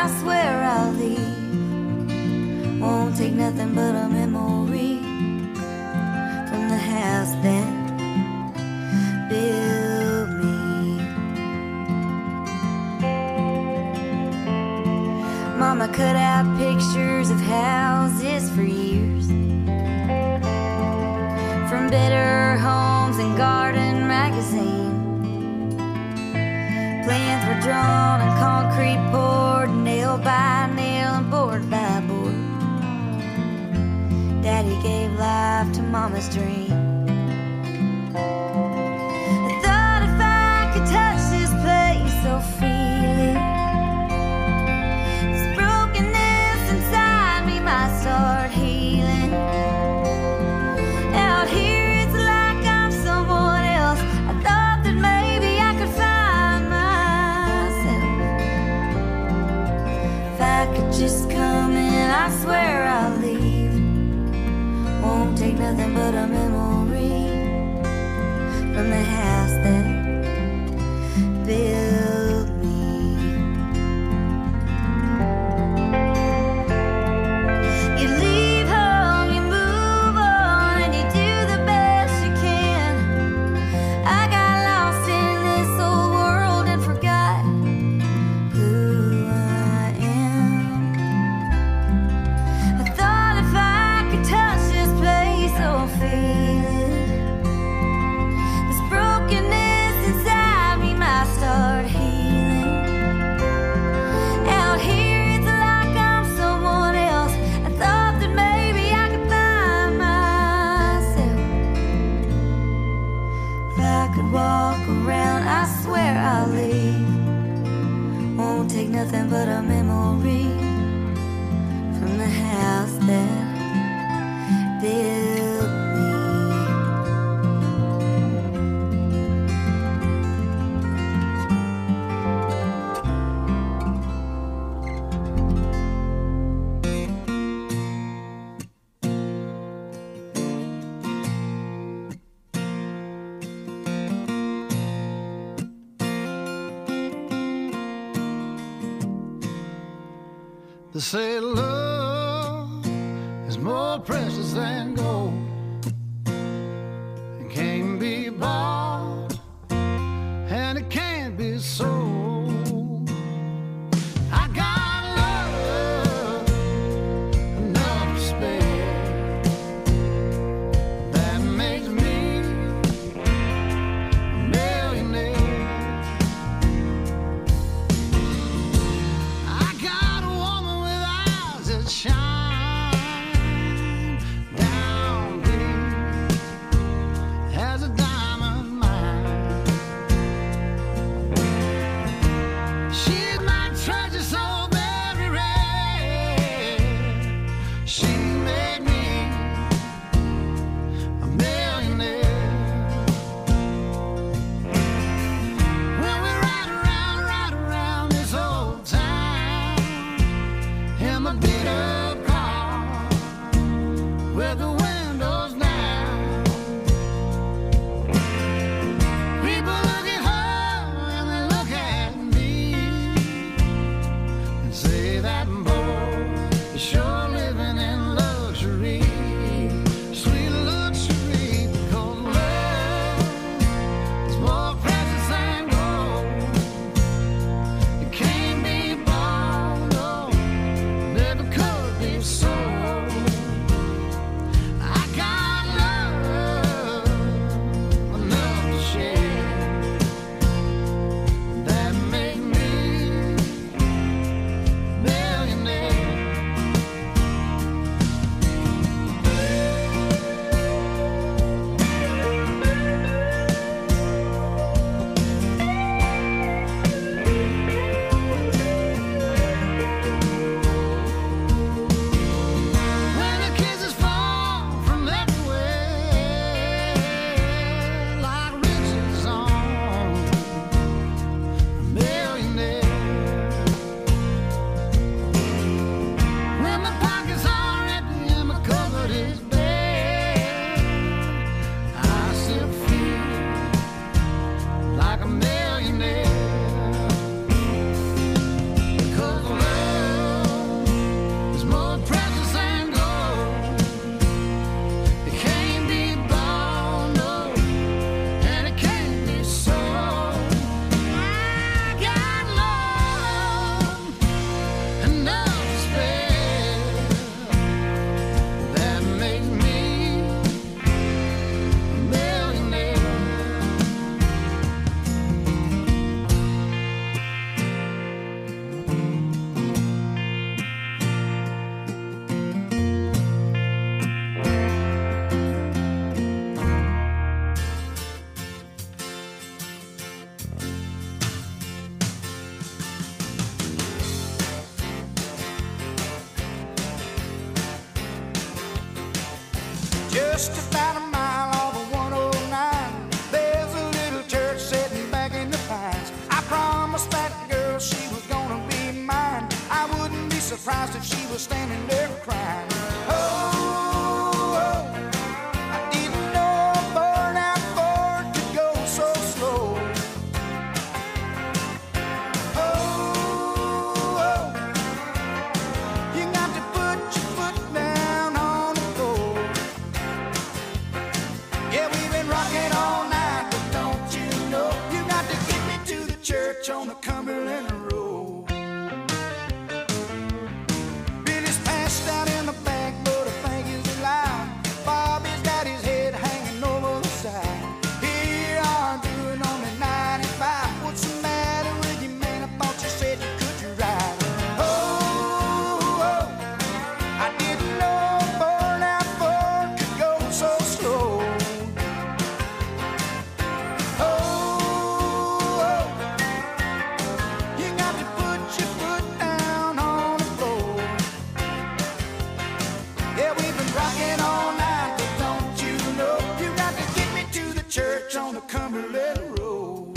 I swear I'll leave. Won't take nothing but a memory from the house that built me. Mama cut out pictures of houses for years, from Better Homes and Garden magazine. Plans were drawn and concrete poured, nail by nail and board by board. Daddy gave life to Mama's dream. I thought if I could touch this place, so feel it. This brokenness inside me might start healing. Out here it's like I'm someone else. I thought that maybe I could find myself. If I could just come in, I swear I'll leave. Won't take nothing but a memory from the house that built me. You leave home, you move on, and you do the best you can. I got lost in this old world and forgot who I am. I thought if I could touch this place, oh feel it. This brokenness inside me might start healing. Out here it's like I'm someone else. I thought that maybe I could find myself. If I could walk around, I swear I'll leave. Won't take nothing but a memory from the house that built me. They say love is more precious than gold and can't be bought and it can't be sold. I got love enough to spare that makes me a millionaire. I got a woman with eyes that shine down deep as a diamond mine. She's my treasure so very rare. She made me a millionaire. When we ride around this old town in my beat up car with the windows down, people look at her and they look at me and say that boy is sure living in luxury, sweet luxury, because love is more precious than gold. It can't be bought, no, never could be sold. I got love enough to share that make me millionaire. Just about a mile off of 109, there's a little church sitting back in the pines. I promised that girl she was gonna be mine. I wouldn't be surprised if she was standing there crying. Oh, I didn't know a burnout Ford could go so slow. Oh, you got to put your foot down on the floor. Yeah, we've been rocking all night, but don't you know you got to get me to the church on the Cumberland Road. Billy's passed out in the back, but I think he's alive. Bobby's got his head hanging over the side. Here I'm doing only 95. What's the matter with you, man? I thought you said you could ride. Oh, I didn't know a burnout Ford could go so slow. Oh, you got to put your foot down on the floor. Yeah, we've been rocking all night, but don't you know you got to get me to the church on the Cumberland Road.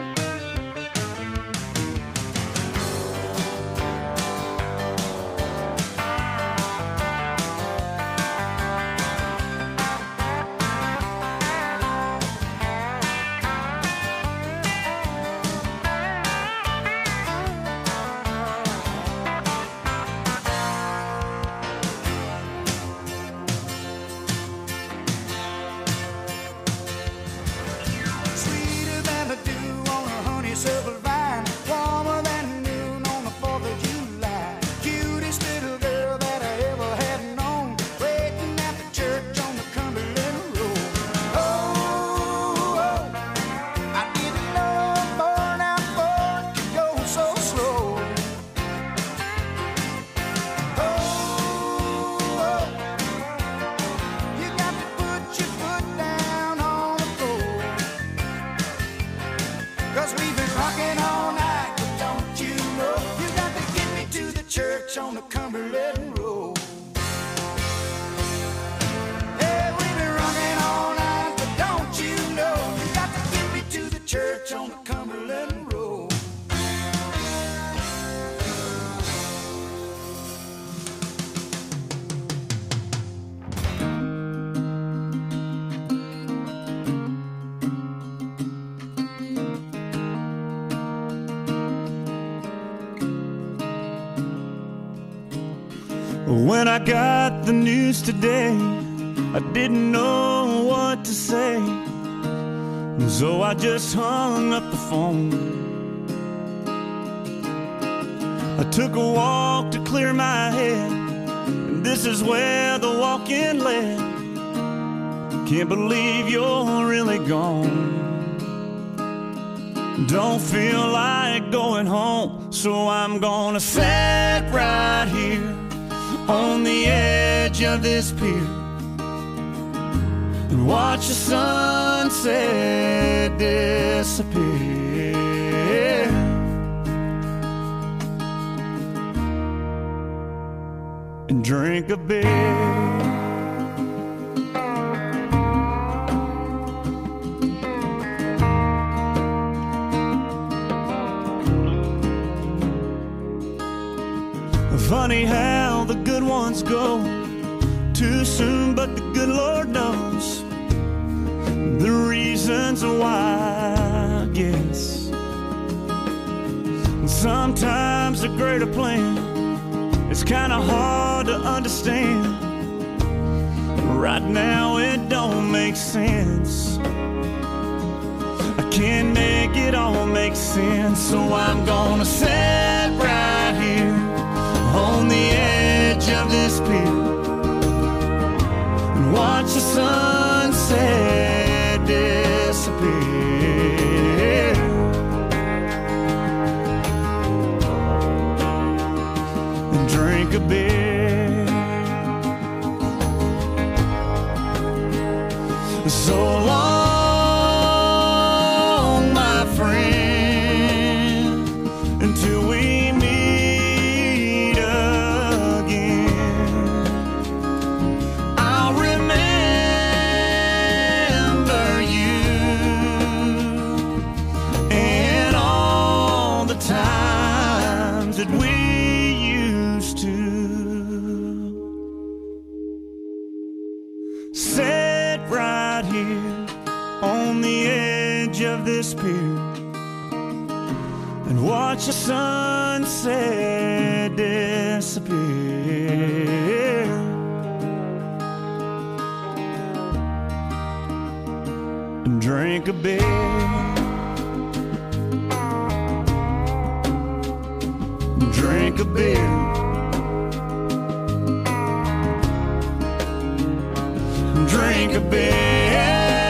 Sweeter than the dew on a honeysuckle vine, warmer than noon on the 4th of July. Cutest little girl that I ever had known, waiting at the church on the Cumberland Road. Oh, I didn't know a burnout Ford could go so slow. Oh, you got to put your foot down on the floor. 'Cause we've been rocking all night, but don't you know you got to get me to the church on the Cumberland Road. Hey, we've been rocking all night, but don't you know you got to get me to the church on the Cumberland Road. When I got the news today, I didn't know what to say, so I just hung up the phone. I took a walk to clear my head, and this is where the walk-in led. Can't believe you're really gone. Don't feel like going home, so I'm gonna sit right here on the edge of this pier and watch the sunset disappear. And drink a beer. Funny how the good ones go too soon, but the good Lord knows the reasons why, I guess. Sometimes a greater plan is kind of hard to understand. Right now it don't make sense. I can't make it all make sense, so I'm gonna sit right here on the edge of this pier and watch the sunset disappear. And drink a beer. So long, my friend, until we meet again. I'll remember disappear and watch the sunset disappear. And drink a beer. Drink a beer. Drink a beer.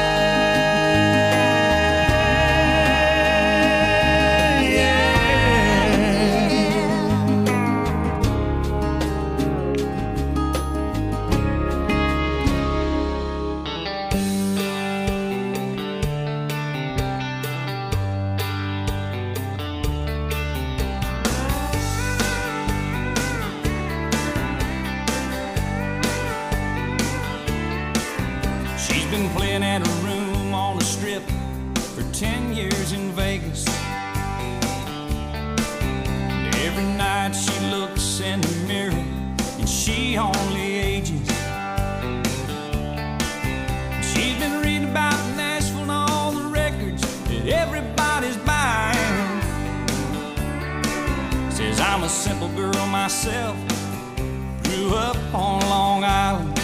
I'm a simple girl myself, grew up on Long Island.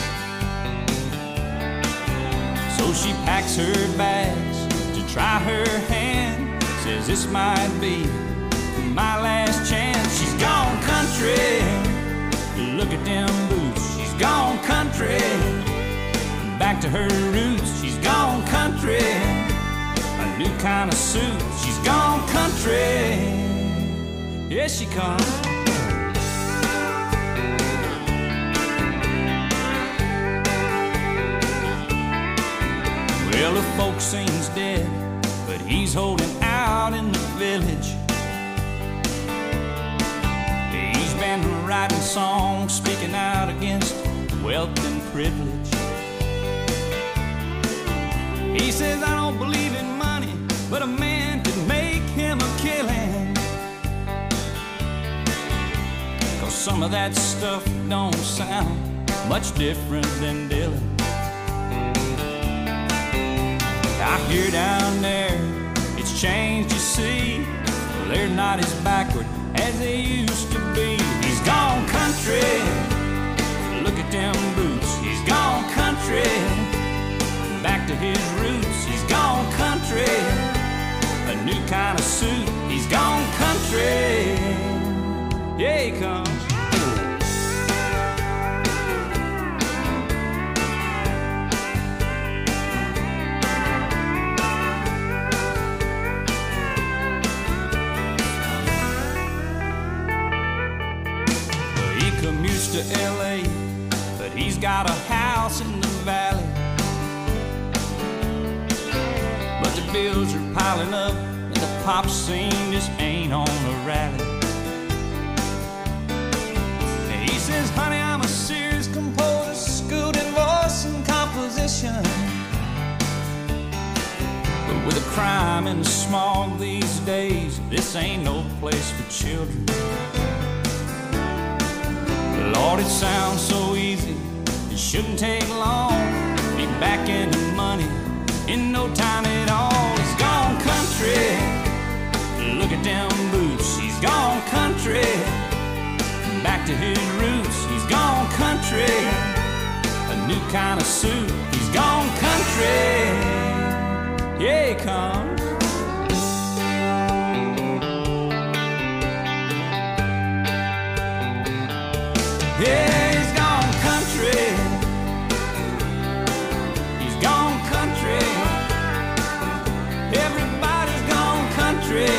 So she packs her bags to try her hand, says this might be my last chance. She's gone country, look at them boots. She's gone country, back to her roots. She's gone country, a new kind of suit. She's gone country. Here she comes. Well, the folk sings dead, but he's holding out in the village. He's been writing songs, speaking out against wealth and privilege. He says, I don't believe in money, but a man could make him a killing. Some of that stuff don't sound much different than Dylan. I hear down there it's changed, you see. Well, they're not as backward as they used to be. He's gone country, look at them boots. He's gone country, back to his roots. He's gone country, a new kind of suit. He's gone country, yeah, he comes. To LA, but he's got a house in the valley. But the bills are piling up and the pop scene just ain't on a rally. And he says, honey, I'm a serious composer, schooled in voice and composition. But with the crime and the smog these days, this ain't no place for children. Lord, it sounds so easy, it shouldn't take long. Be back in the money in no time at all. He's gone country, look at them boots. He's gone country, back to his roots. He's gone country, a new kind of suit. He's gone country, yeah, he comes. Yeah, he's gone country. He's gone country. Everybody's gone country.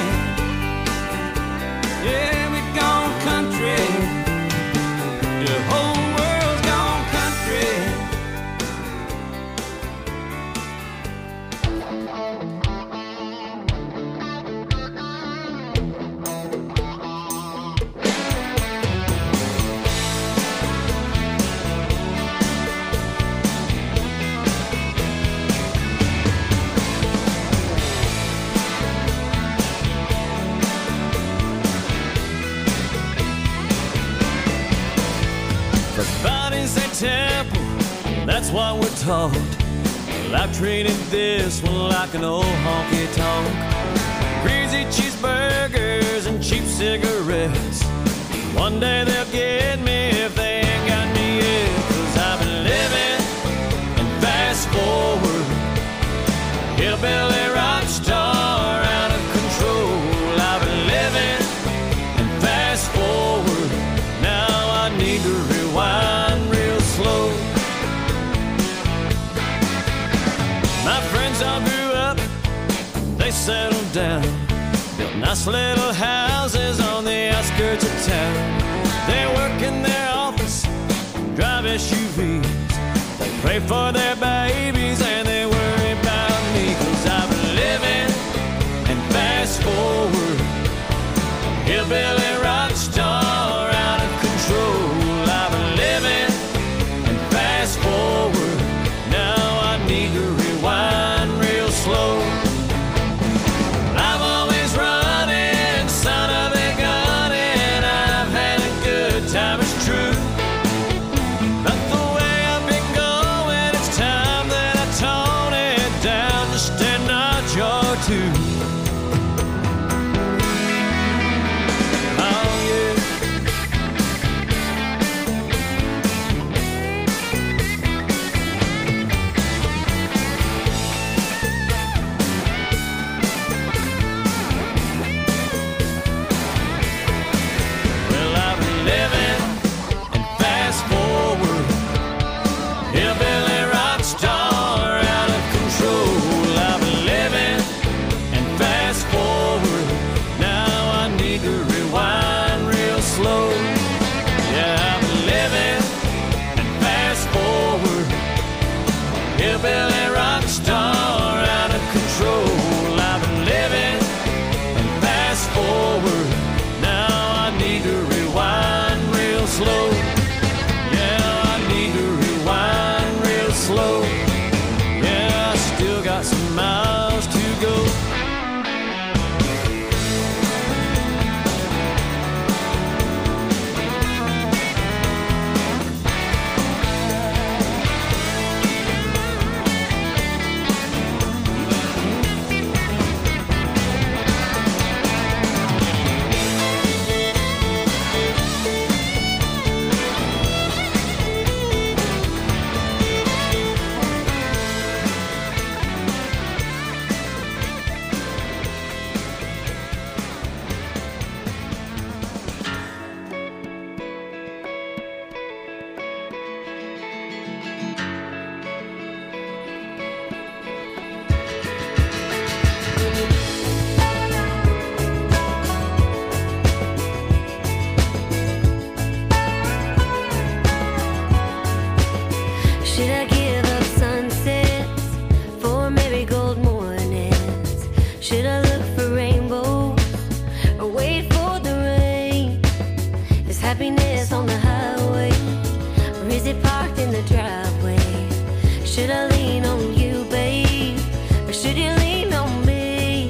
Yeah, we've gone country. The whole world's gone country. Temple, that's what we're taught. I've treated this one like an old honky-tonk. Greasy cheeseburgers and cheap cigarettes. One day they'll get me if they ain't got me yet. 'Cause I've been living and fast forward, hillbilly rock star out of control. I've been living and fast forward, now I need to rewind real slow. My friends all grew up, they settled down, built nice little houses on the outskirts of town. They work in their office, drive SUVs, they pray for their babies and they worry about me. 'Cause I've been living and fast forward, hillbilly rock star out of control. I've been living and fast forward, now I need to rewind real slow. I'm always running, son of a gun, and I've had a good time, it's true. But the way I've been going, it's time that I tone it down just a notch or two. Oh yeah. Well, I've been living and fast forward, hillbilly rock star out of control. I've been living and fast forward, now I need to rewind real slow. Yeah, I've been living and fast forward, hillbilly rock star out of control. I've been living and fast forward, now I need to rewind real slow. Yeah, I need to rewind real slow. Yeah, I still got some miles to go. Should I give up sunsets for marigold mornings? Should I look for rainbows or wait for the rain? Is happiness on the highway or is it parked in the driveway? Should I lean on you, babe, or should you lean on me?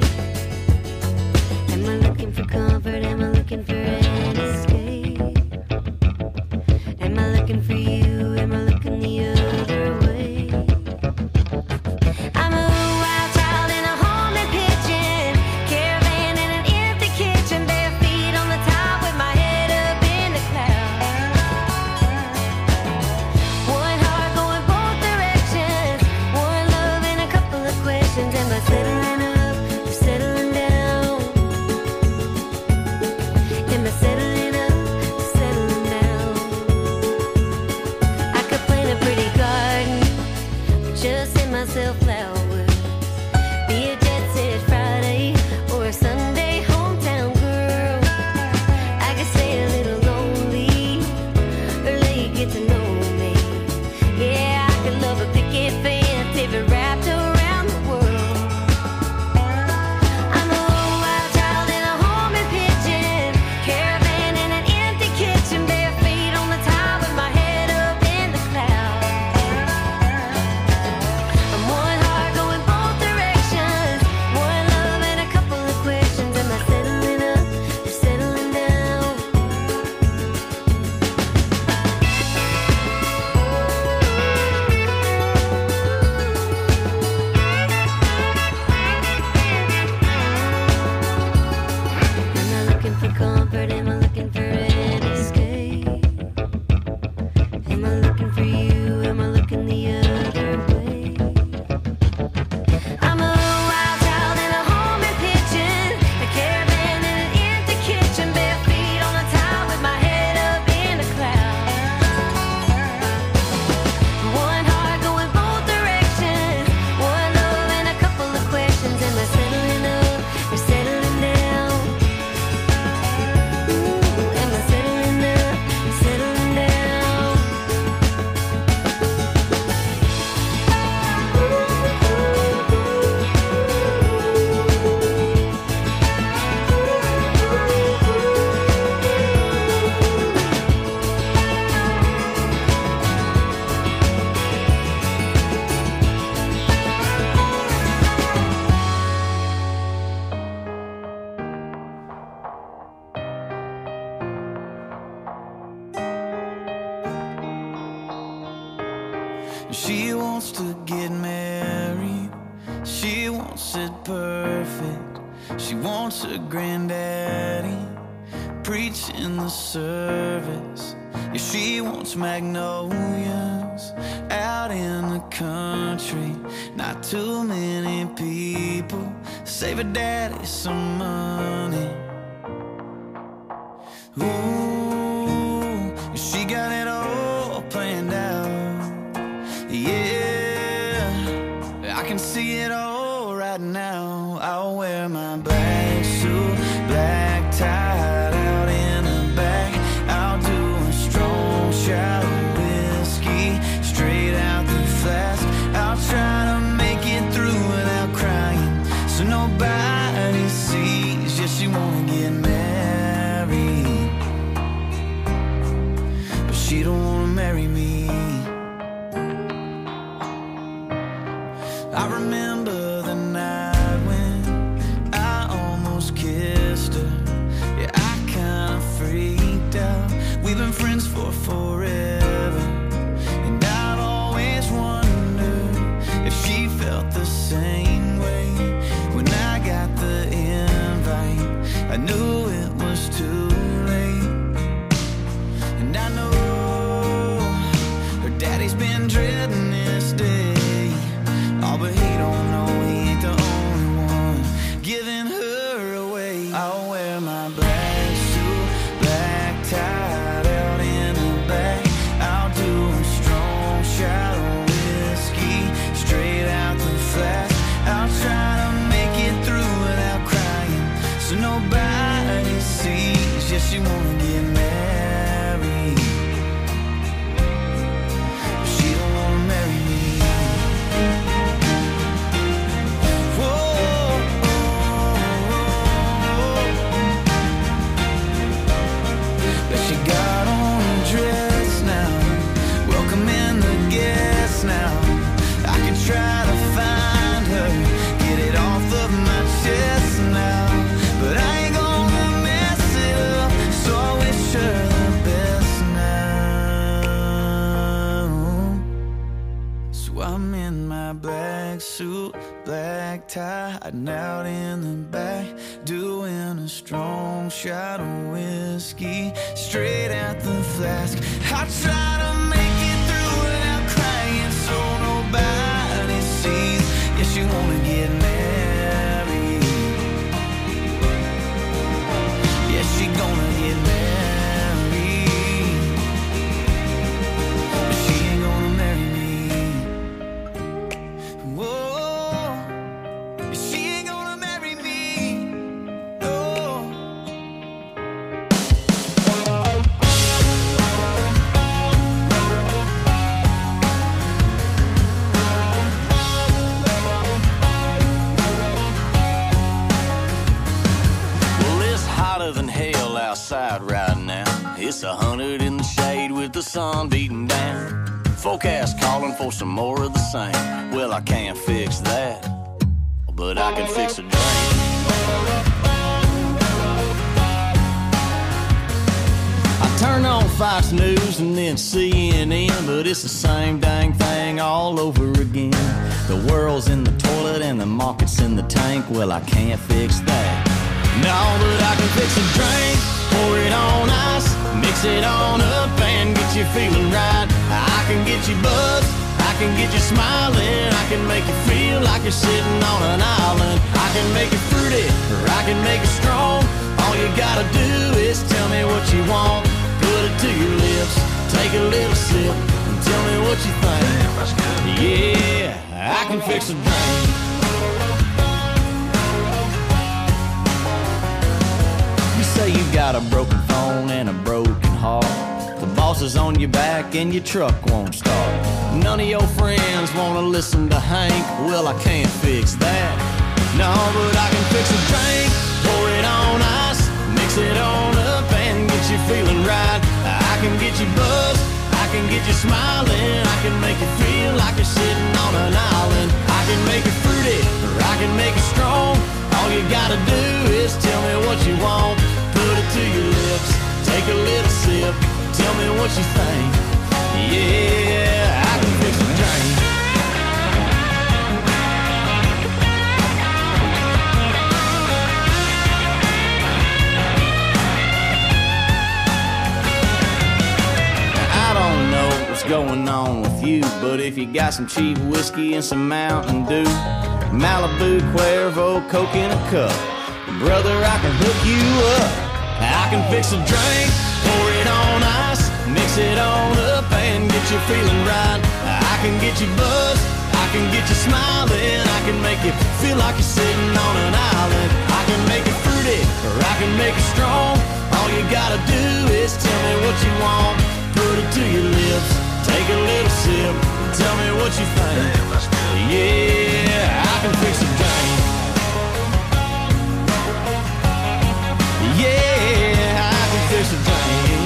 Am I looking for comfort? Am I looking for an escape? Am I looking for you? Am I looking the other way? I'm a wild child in a haunted kitchen, caravan in an empty kitchen, bare feet on the top with my head up in the clouds. One heart going both directions, She wants to get married. She wants it perfect. She wants her granddaddy preaching the service. Yeah, she wants magnolias out in the country. Not too many people save her daddy some money. Ooh, she got it all planned out. Yeah, I can see it all right now. I'll wear my black suit, black tie out in the back. I'll do a strong shot of whiskey straight out the flask. I'll try to make it through without crying, so nobody sees. Yeah, she wanna get married, but she don't wanna marry me. I remember the night when I almost kissed her. Yeah, I kinda freaked out. We've been friends for forever, and I've always wondered if she felt the same way. When I got the invite, I knew it was too late. And I know her daddy's been dreading this day. Oh, but he don't know he ain't the only one giving her away. I'll wear my black suit, black tie out in the back. I'll do a strong shot of whiskey straight out the flask. I'll try to make it through without crying, so nobody sees. Yeah, she wanna get married, but she don't wanna marry me. She got on a dress now, welcoming the guests now. I could try to find her, get it off of my chest now, but I ain't gonna mess it up, so I wish her the best now. So I'm in my black suit, black tie, hiding out in the back, doing a strong shot of whiskey straight out the flask. I try to make it through without crying, so nobody sees. Yeah, she wanna get married. Yeah, she gonna get married, but she ain't gonna marry me. Whoa, she ain't gonna marry me. No. Well, it's hotter than hell outside right now. It's 100 in the shade with the sun beating down. Forecast calling for some more of the same. Well, I can't fix that, but I can fix a drink. I turn on Fox News and then CNN, but it's the same dang thing all over again. The world's in the toilet and the market's in the tank. Well, I can't fix that. No, but I can fix a drink, pour it on ice, mix it on up and get you feeling right. I can get you buzzed, I can get you smiling, I can make you feel like you're sitting on an island. I can make it fruity, or I can make it strong. All you gotta do is tell me what you want. Put it to your lips, take a little sip, and tell me what you think. Yeah, I can fix a drink. You say you got a broken phone and a broken heart. The boss is on your back and your truck won't start. None of your friends wanna listen to Hank. Well, I can't fix that. No, but I can fix a drink, pour it on ice, mix it on up and get you feeling right. I can get you buzzed, I can get you smiling, I can make you feel like you're sitting on an island. I can make it fruity, or I can make it strong. All you gotta do is tell me what you want. Put it to your lips, take a little sip, tell me what you think. Yeah, I can fix a drink. going on with you. But if you got some cheap whiskey and some Mountain Dew, Malibu, Cuervo, Coke in a cup, brother, I can hook you up. I can fix a drink, pour it on ice, mix it on up and get you feeling right. I can get you buzzed, I can get you smiling, I can make you feel like you're sitting on an island. I can make it fruity, or I can make it strong. All you gotta do is tell me what you want. Put it to your lips, take a little sip, tell me what you think. Yeah, I can fix a drink. Yeah, I can fix a drink.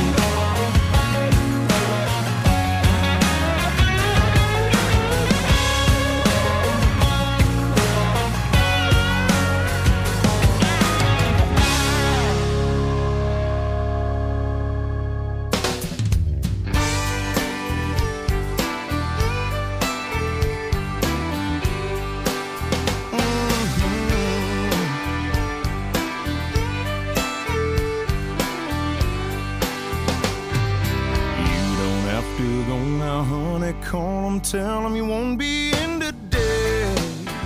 Call him, tell him you won't be in today.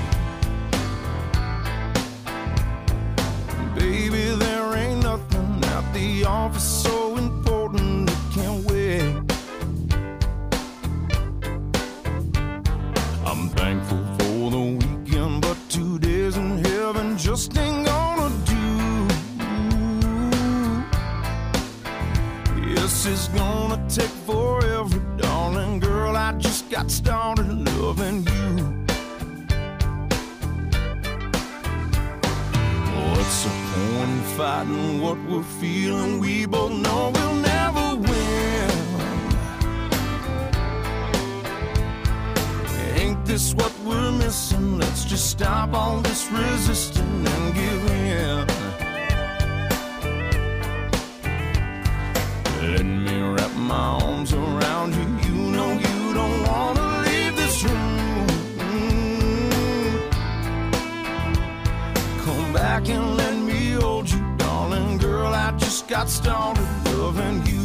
Baby, there ain't nothing at the office so important it can't wait. I'm thankful for the weekend, but 2 days in heaven just ain't gonna do. Yes, it's gonna take forever, darling girl. I just got started loving you. What's the point in fighting what we're feeling? We both know we'll never win. Ain't this what we're missing? Let's just stop all this resisting and give in. Let me wrap my arms around you. You know you don't wanna leave this room. Come back and let me hold you, darling girl. I just got started loving you.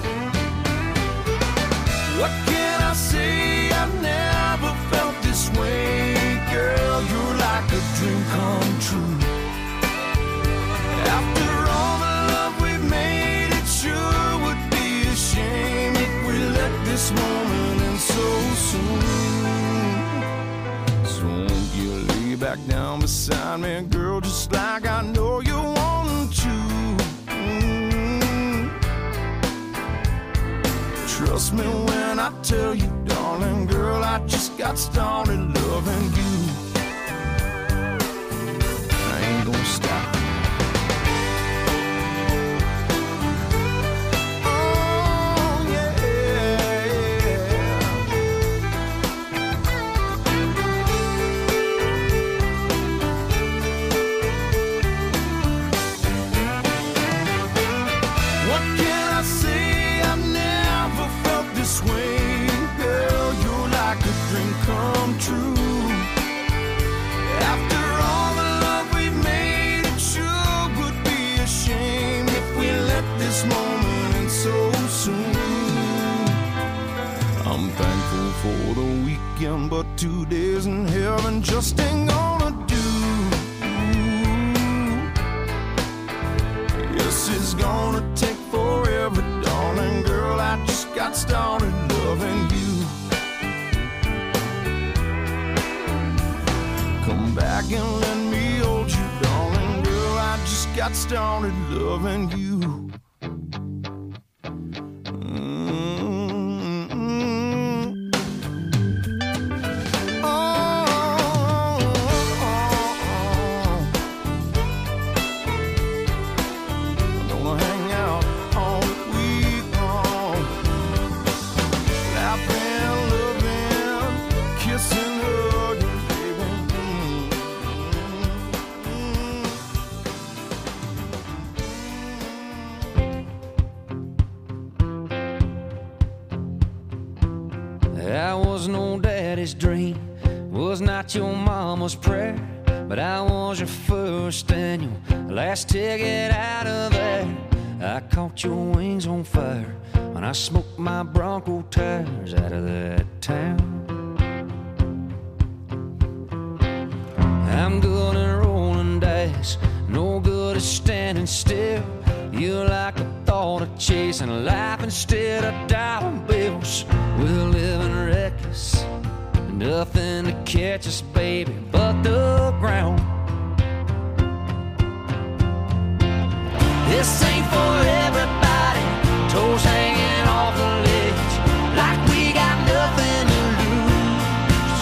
What can I say? I've never felt this way, girl. You're like a dream come true. After all the love we've made, it sure would be a shame if we let this moment end so soon. So won't you lay back down beside me, girl, just like I know you want to. Trust me when I tell you, darling girl, I just got started loving you. I ain't gonna stop. For the weekend, but 2 days in heaven just ain't gonna do. Yes, it's gonna take forever, darling girl. I just got started loving you. Come back and let me hold you, darling girl. I just got started loving you. I was no daddy's dream, was not your mama's prayer, but I was your first and your last ticket out of there. I caught your wings on fire when when I smoke my Bronco tires out of that town. I'm good at rolling dice, no good at standing still. You like the thought of chasing life instead of dollar bills. We're living reckless, nothing to catch us, baby, but the ground. This ain't for everybody, toes hanging off the ledge, like we got nothing to lose.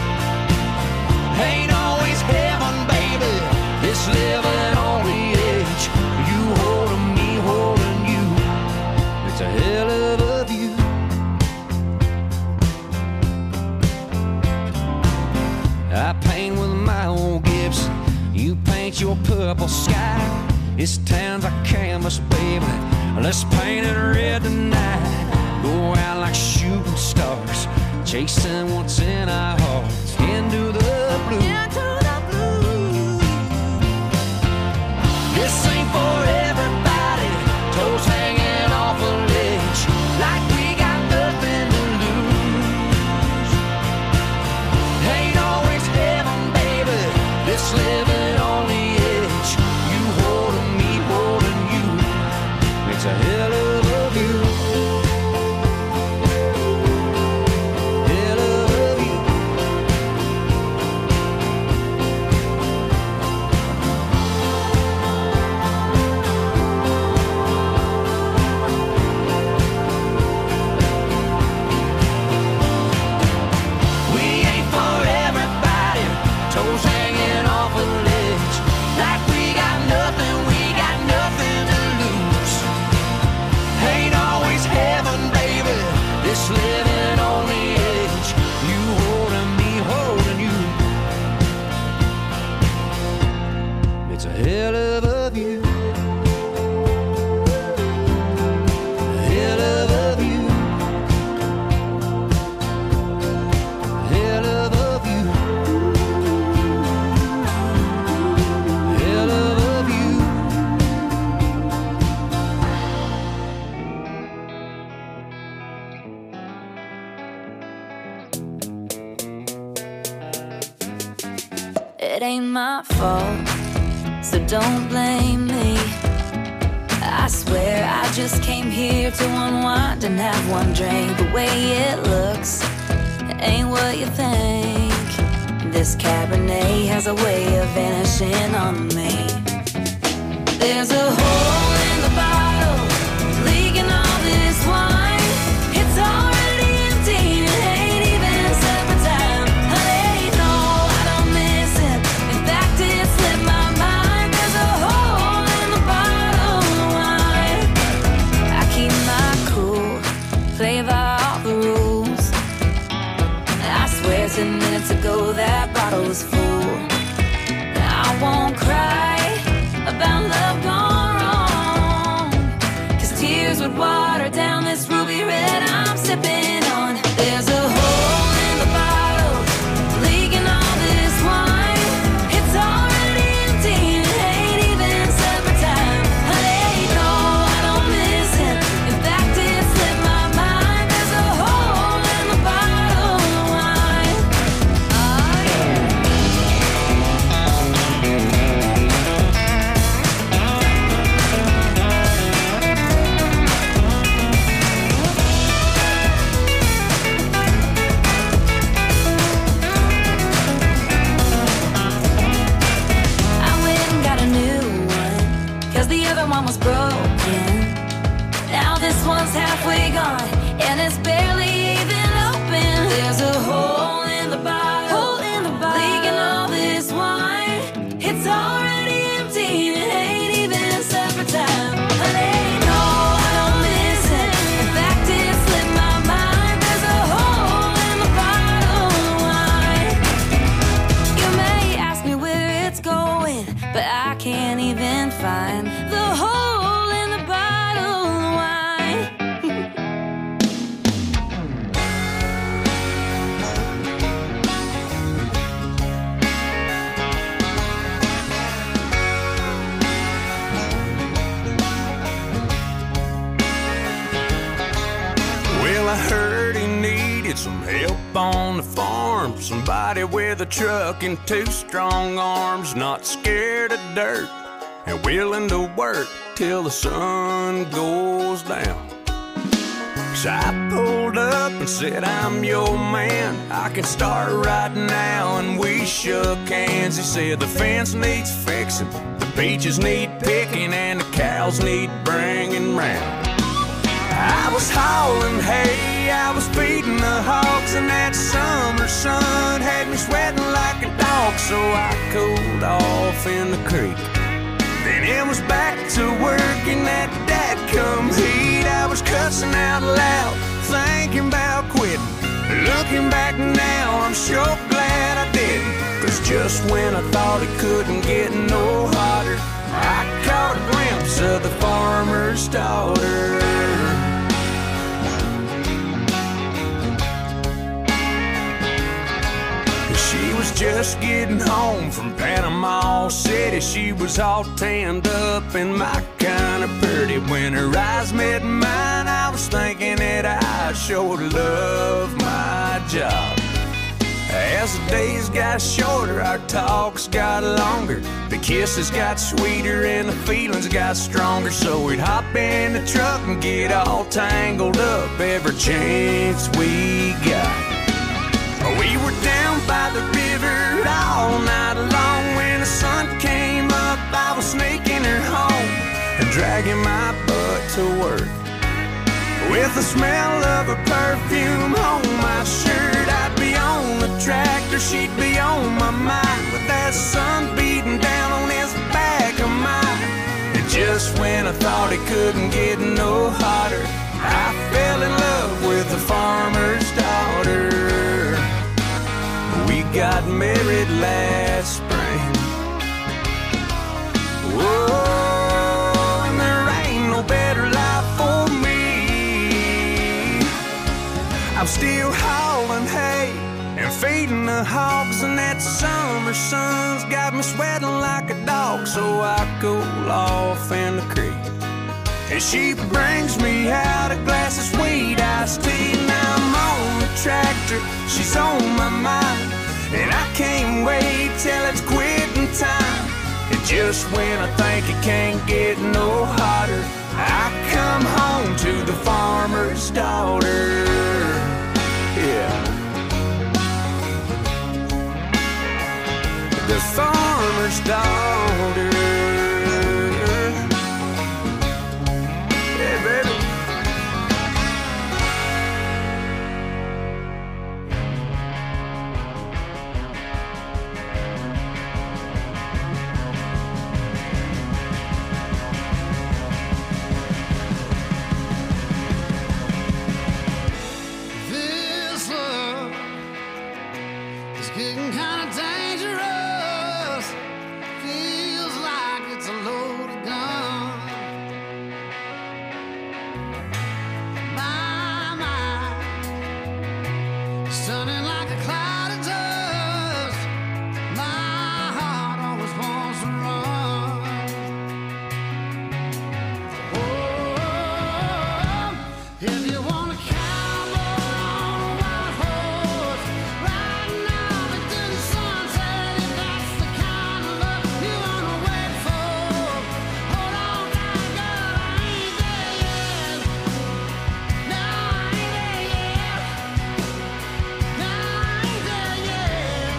Ain't always heaven, baby, this living on the edge. You holding me, holding you, it's a hell of a view. I paint with my old Gibson, you paint your purple sky. This town's a canvas, baby, let's paint it red tonight. Go out like shooting stars, chasing what's in our hearts, into the blue. This ain't for everybody, toes hanging off a ledge, like we got nothing to lose. Ain't always heaven, baby, this living on the edge. You holding me, holding you, it's a hell of a view. Hell of a view. We ain't for everybody, toes hanging off a ledge, like we got nothing to lose. Ain't always heaven, baby, this living on the edge. You holding me, holding you, it's a hell of a view. Hell of a view. Hell of a view. Hell of a view. It ain't my fault, so don't blame me. I swear I just came here to unwind and have one drink. The way it looks, it ain't what you think. This Cabernet has a way of vanishing on me. There's a hole in the bottle, leaking all this wine. It's already empty, it ain't even supper time. Honey, no, I don't miss it. In fact, it slipped my mind. There's a hole in the bottle of wine. I keep my cool, play by all the rules. I swear 10 minutes ago that bottle was full. I won't cry about love gone wrong, 'cause tears would water down this ruby red I'm sipping on. There's a hole in the bottle, leaking all this wine. It's already empty, it ain't even supper time. Honey, no, I don't miss it. In fact, it slipped my mind. There's a hole in the bottle of wine. Oh, yeah. I heard he needed some help on the farm. Somebody with a truck and 2 strong arms, not scared of dirt and willing to work till the sun goes down. So I pulled up and said, I'm your man, I can start right now. And we shook hands. He said the fence needs fixing, the beaches need picking, and the cows need bringing round. I was hauling hay, I was feeding the hogs, and that summer sun had me sweating like a dog. So I cooled off in the creek. Then it was back to work in that dadgum heat. I was cussing out loud, thinking about quitting. Looking back now, I'm sure glad I didn't. 'Cause just when I thought it couldn't get no hotter, I caught a glimpse of the farmer's daughter. She was just getting home from Panama City. She was all tanned up and my kind of pretty. When her eyes met mine, I was thinking that I sure love my job. As the days got shorter, our talks got longer. The kisses got sweeter and the feelings got stronger. So we'd hop in the truck and get all tangled up every chance we got. We were down by the river all night long. When the sun came up, I was sneaking her home and dragging my butt to work. With the smell of her perfume on my shirt, I'd be on the tractor, she'd be on my mind, with that sun beating down on his back of mine. And just when I thought it couldn't get no hotter, I fell in love with the farmer's daughter. We got married last spring. Whoa, and there ain't no better life for me. I'm still hauling hay and feeding the hogs, and that summer sun's got me sweating like a dog. So I cool off in the creek, and she brings me out a glass of sweet iced tea. Now I'm on the tractor, she's on my mind, and I can't wait till it's quitting time. And just when I think it can't get no hotter, I come home to the farmer's daughter. Yeah, the farmer's daughter. Yeah, baby. Getting kind of dangerous. Feels like it's a loaded gun. My mind stunning like a cloud of dust. My heart always wants to run. Oh, if you want to cowboy on a wild horse, riding out into the sunset, if that's the kind of love you want to wait for, hold on tight, girl, I ain't there yet. No, I ain't there yet. No, I ain't there yet.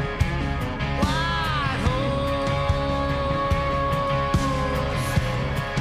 White horse.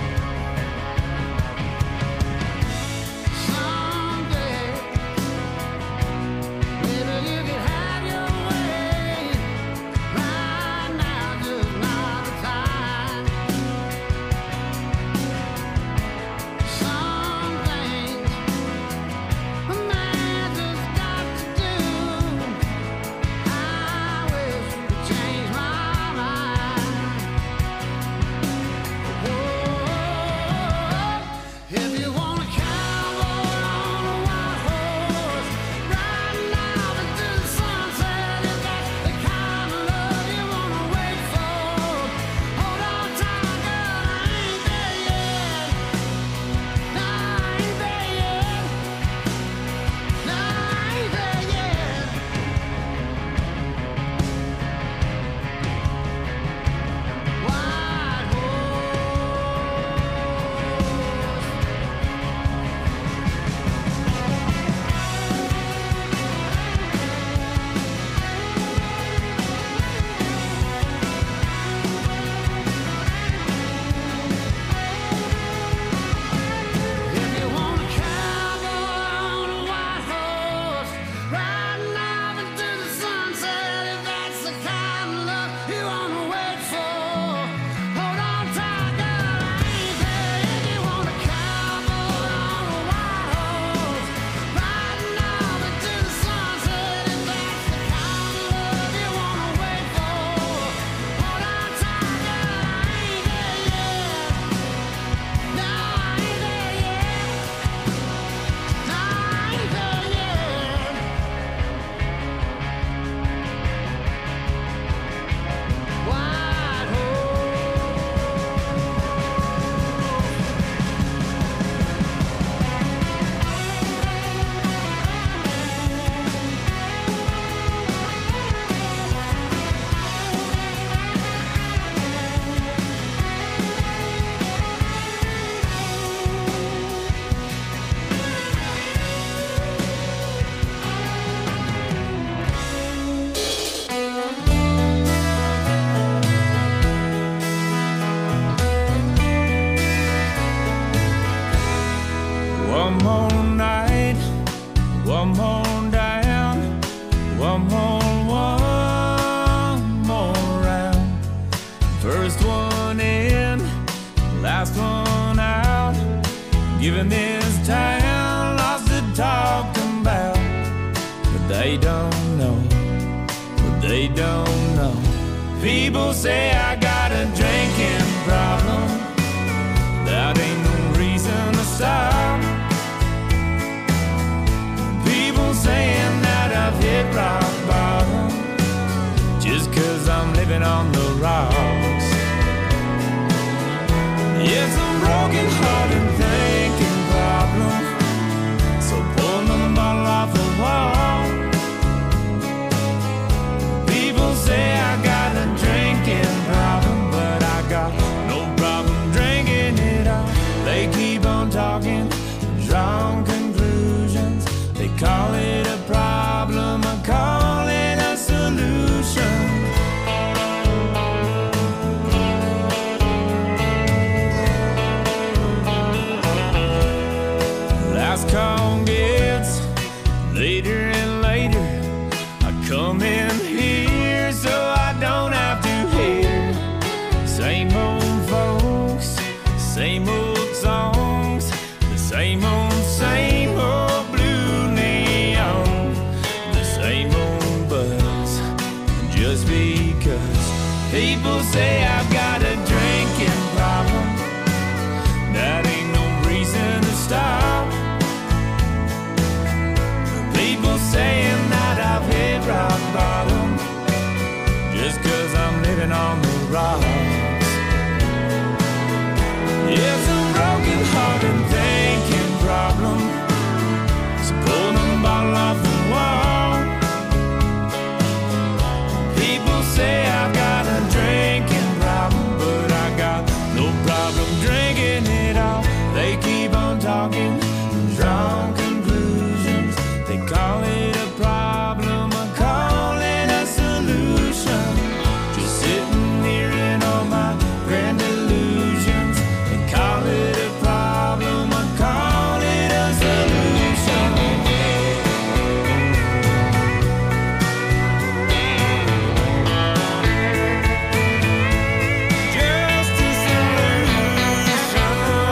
someone out, giving this town lots to talk about. But they don't know, but they don't know. People say I got a drinking problem, that ain't no reason to stop. People saying that I've hit rock bottom, just 'cause I'm living on the rocks. It's a broken heart and thinking problem, so pull another bottle off the wall. People say I got a drinking problem, but I got no problem drinking it all. They keep on talking, drawing conclusions. They call it a problem, I call it a solution. Last call gets later and later. I come in here so I don't have to hear same old folks, same old songs, the same old blue neon, the same old buzz. Just because people say I've got a drinking problem, that ain't no reason to stop. People saying that I've hit rock bottom, just 'cause I'm living on the rocks. It's a broken heart and thinking problem, so pull the bottle off the wall. People say I've got a drinking problem, but I got no problem drinking it all. They keep on talking, drawing conclusions. They call it a problem, I call it a solution. Just sitting here in all my grand illusions. They call it a problem, I call it a solution. Just a solution.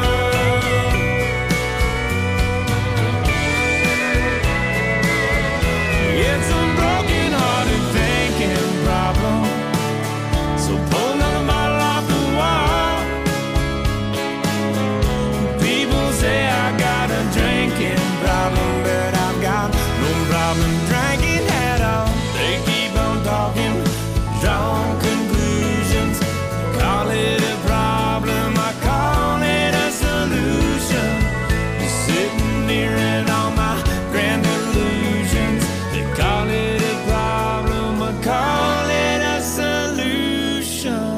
It's a broken hearted thinking problem, so pull another bottle off the wall. People say I got a drinking problem, but I've got no problem drinking at all. They keep on talking, drawing conclusions. Call it a problem, I call it a solution. Just sitting here in all my grand illusions. They call it a problem, I call it a solution.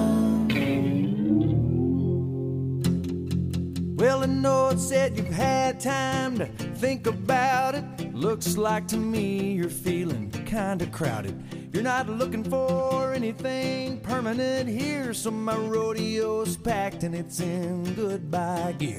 Well, I know it said you've had time to think about it. Looks like to me you're feeling kinda crowded. You're not looking for anything permanent here, so my rodeo's packed and it's in goodbye gear.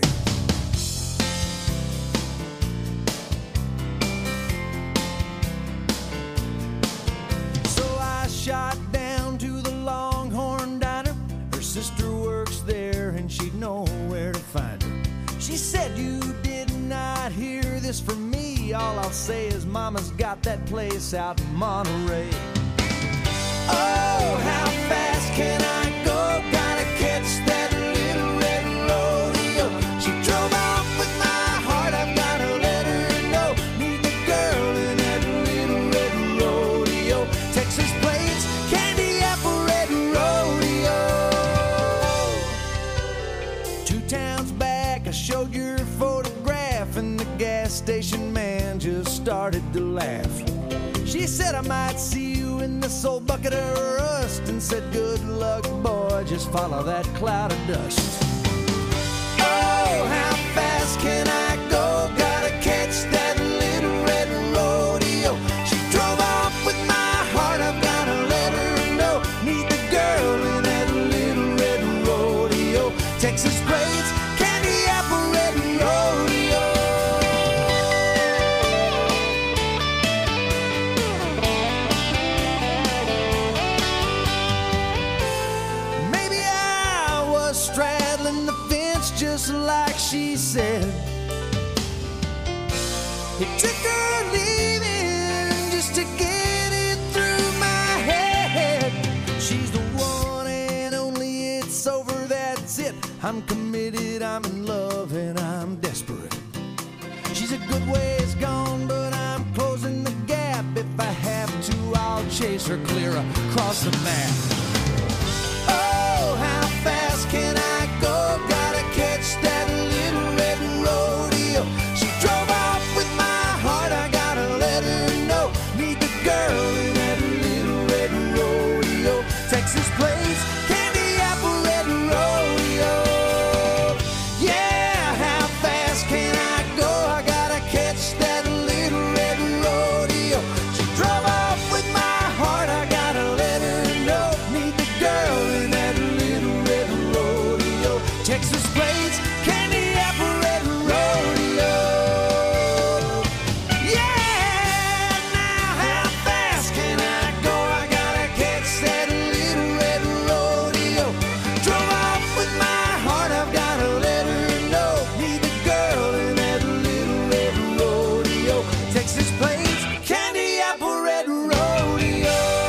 So I shot down to the Longhorn Diner. Her sister works there and she'd know where to find her. She said, "You did not hear this from me. All I'll say is Mama's got that place out in Monterey." Oh, how fast can I go? Gotta catch that little red rodeo. She drove off with my heart, I've gotta let her know. Need the girl in that little red rodeo. Texas plates, candy apple red rodeo. 2 towns back, I showed your photograph, and the gas station man just started to laugh. She said I might see you in this old bucket of rust, and said, "Good luck, boy, just follow that cloud of dust." Oh, how fast can I go? Gotta catch that little red rodeo. She drove off with my heart, I've gotta let her know. Need the girl in that little red rodeo. Texas plates, candy apple red rodeo. Maybe I was straddling just like she said. It took her leaving just to get it through my head. She's the one and only, it's over, that's it. I'm committed, I'm in love, and I'm desperate. She's a good ways gone, but I'm closing the gap. If I have to, I'll chase her clear across the map. Oh, how fast can I go? Gotta catch that little red rodeo. She drove off with my heart, I gotta let her know. Need the girl in that little red rodeo. Texas plains, candy apple red rodeo. Yeah, how fast can I go? I gotta catch that little red rodeo. She drove off with my heart, I gotta let her know. Need the girl in that little red rodeo. Texas plains, candy apple red rodeo. Yeah, now how fast can I go? I gotta catch that little red rodeo. Drove off with my heart, I've gotta let her know. Need the girl in that little red rodeo. Texas plains, candy apple red rodeo.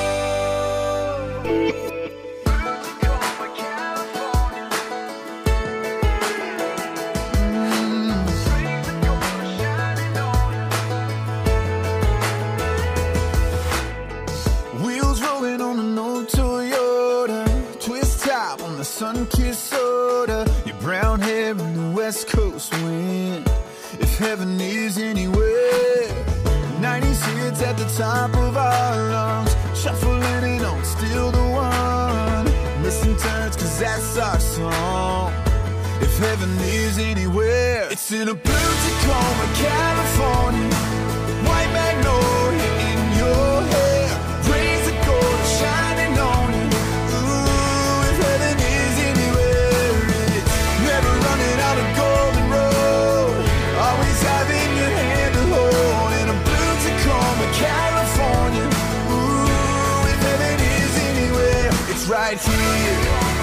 Wheels rolling on an old Toyota, twist top on the sun-kissed soda. Your brown hair in the West Coast wind. If heaven is anywhere, 90s hits at the top of our lungs, shuffling it on, still the one. Missing turns, cause that's our song. If heaven is anywhere, it's in a blue Tacoma, California. White magnolia in your hair, rays of gold shining on you. Ooh, if heaven is anywhere, it's never running out of golden road. Always having your hand to hold in a blue Tacoma, California. Ooh, if heaven is anywhere, it's right here.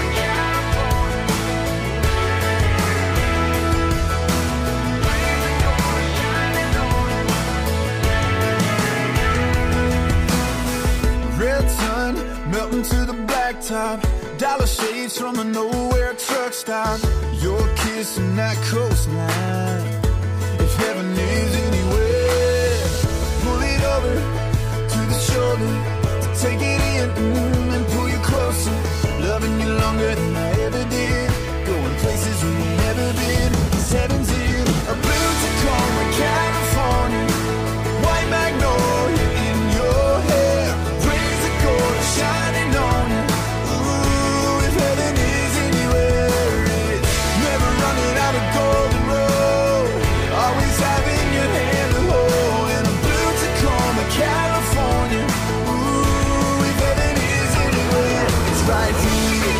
Red sun melting to the blacktop, dollar shades from a nowhere truck stop. Your kiss and that coastline. If heaven is anywhere, pull it over to the shoulder to take it in and pull you closer. Loving you longer than I ever did, going places we've never been. 'Cause heaven's in a blue Tacoma, California. White magnolia in your hair, rays of gold shining on you. Ooh, if heaven is anywhere, it's never running out of golden road. Always having your hand to hold in a blue Tacoma, California. Ooh, if heaven is anywhere, it's right here.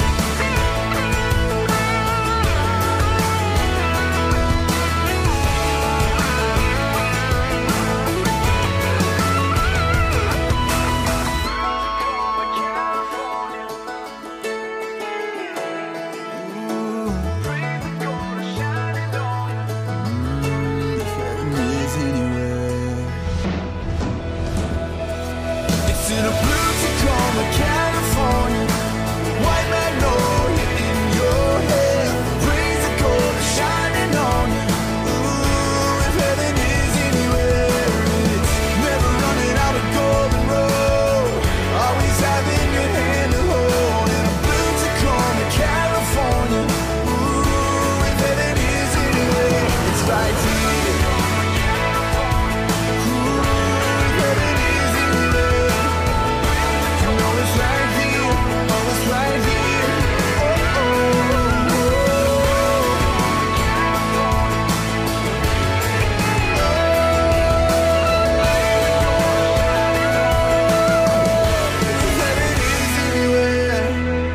It's in a blue Tacoma, California. White magnolia in your hair, rays of gold shining on you. Ooh, if heaven is anywhere, it's never running out of golden road. Always having your hand to hold in a blue Tacoma, California. Ooh, if heaven is anywhere, it's right here. Ooh, if heaven is anywhere, you know it's right here. Oh, it's right here. Oh, oh, oh. If heaven is anywhere.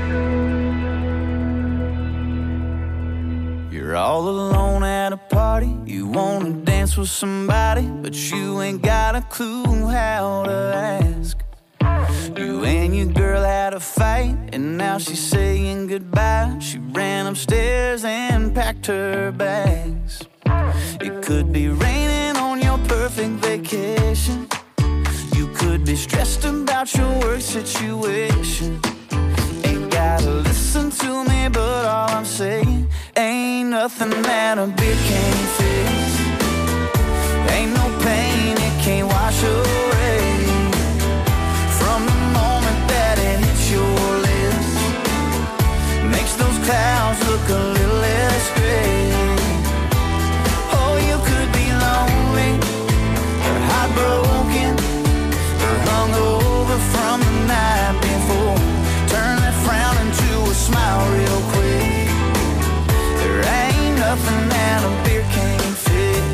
You're all alone at a party. You wanna dance with somebody, but you ain't got a clue how to ask. You and your girl had a fight, and now she's saying goodbye. She ran upstairs and packed her bags. It could be raining on your perfect vacation. You could be stressed about your work situation. Ain't gotta listen to me, but all I'm saying, ain't nothing that a beer can't fix. Ain't no pain it can't wash away. From the moment that it hits your lips, makes those clouds look a little less gray. Oh, you could be lonely, or heartbroken, or hungover from the night before. Turn that frown into a smile real quick. There ain't nothing that a beer can't fix.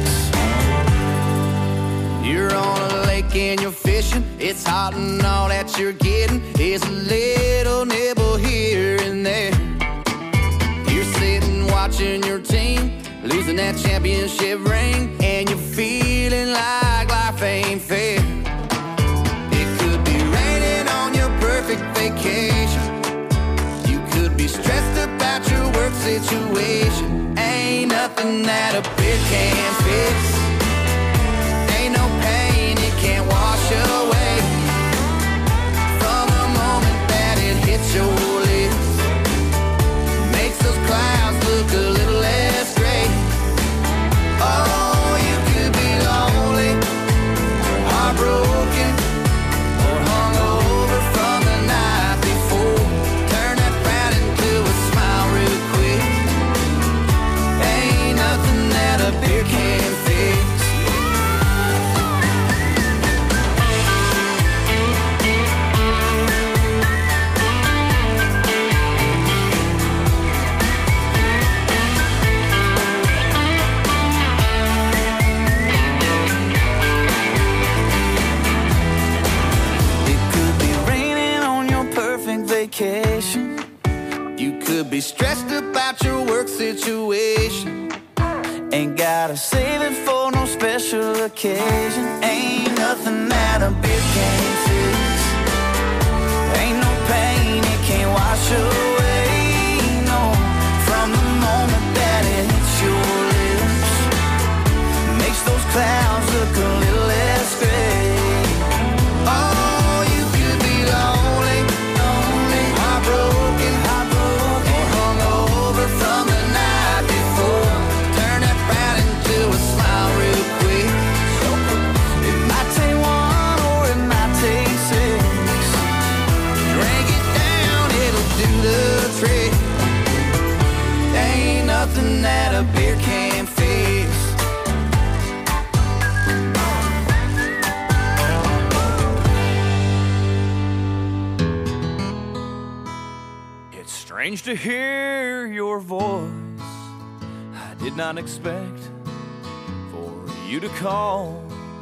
You're on a lake and you're fishing. It's hot and all that you're getting is a little nibble here and there. You're sitting watching your team losing that championship ring, and you're feeling like life ain't fair. It could be raining on your perfect vacation. You could be stressed about your work situation. Ain't nothing that a beer can't fix. Ain't no pain it can't wash away. From the moment that it hits your lips, makes those clouds look a little less gray. Oh, you could be lonely, or heartbroken, or hungover from the night before. Turn that frown into a smile real quick. Ain't nothing that a beer can't fix. Vacation. You could be stressed about your work situation. Ain't gotta save it for no special occasion. Ain't nothing that a beer can't fix. Ain't no pain it can't wash away. No, from the moment that it hits your lips, makes those clouds look a little less gray. Oh, you could be lonely, broken, or hungover from the night before. Turn that frown into a smile real quick. It might take one or it might take six. Drink it down, it'll do the trick. Ain't nothing that a beer can't fix. Strange to hear your voice. I did not expect for you to call.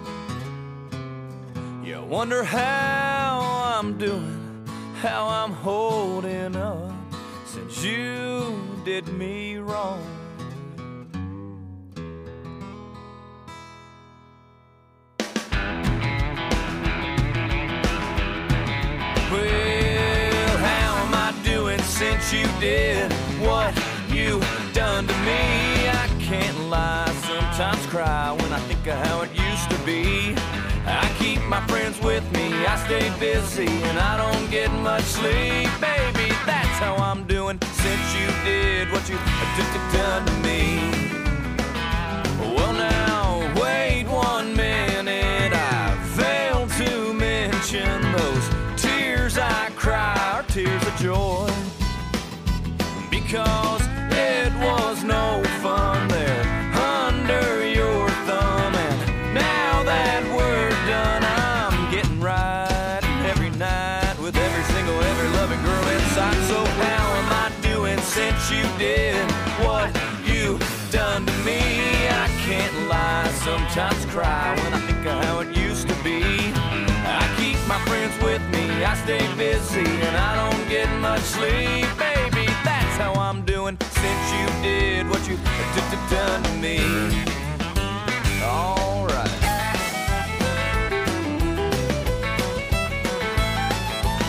You wonder how I'm doing, how I'm holding up since you did me wrong. Since you did what you done to me, I can't lie, sometimes cry when I think of how it used to be. I keep my friends with me, I stay busy, and I don't get much sleep. Baby, that's how I'm doing since you did what you done to me. Well now, wait 1 minute, I failed to mention those tears I cry are tears of joy. Because it was no fun there under your thumb. And now that we're done, I'm getting right every night with every loving girl inside. So how am I doing since you did what you done to me? I can't lie, sometimes cry when I think of how it used to be. I keep my friends with me, I stay busy, and I don't get much sleep. Baby, that's how I'm doing since you did what you done to me. All right.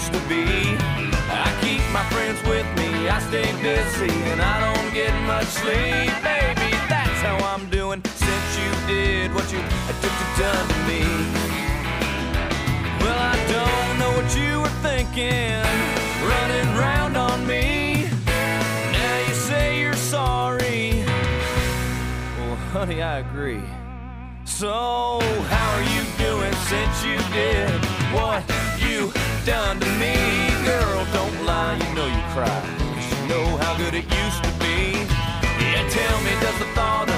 used to be. I keep my friends with me, I stay busy, and I don't get much sleep. Baby, that's how I'm doing since you did what you done to me. Well, I don't know what you were thinking, running round on me. Now you say you're sorry. Well, honey, I agree. So, how are you doing since you did what you done to me? Girl, don't lie, you know you cried. You know how good it used to be. Yeah, tell me, does the thought